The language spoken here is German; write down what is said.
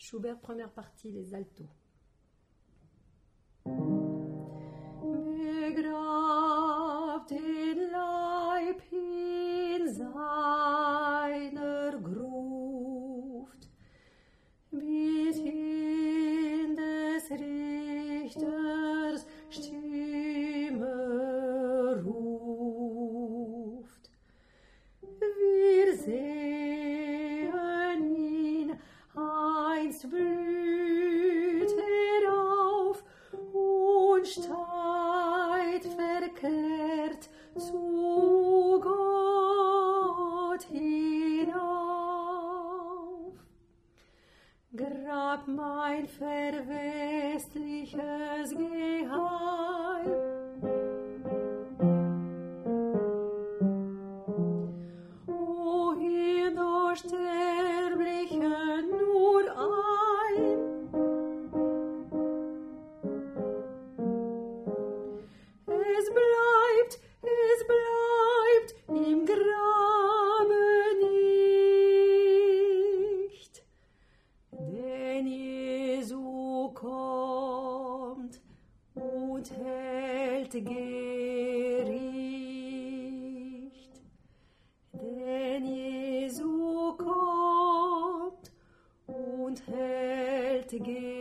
Schubert, première partie, les altos. Begrabt den Leib in seiner Gruft, bis in des Richters Stimme ruft. Wir sehen ihn, einst blüht er auf und steigt verkehrt zu Gott hinauf. Grab mein verwestliches Geheim, o ihr doch Sterblichen nur ein. Es bleibt im Grabe nicht, denn Jesu kommt und hält Gericht. Denn Jesu kommt und hält Gericht.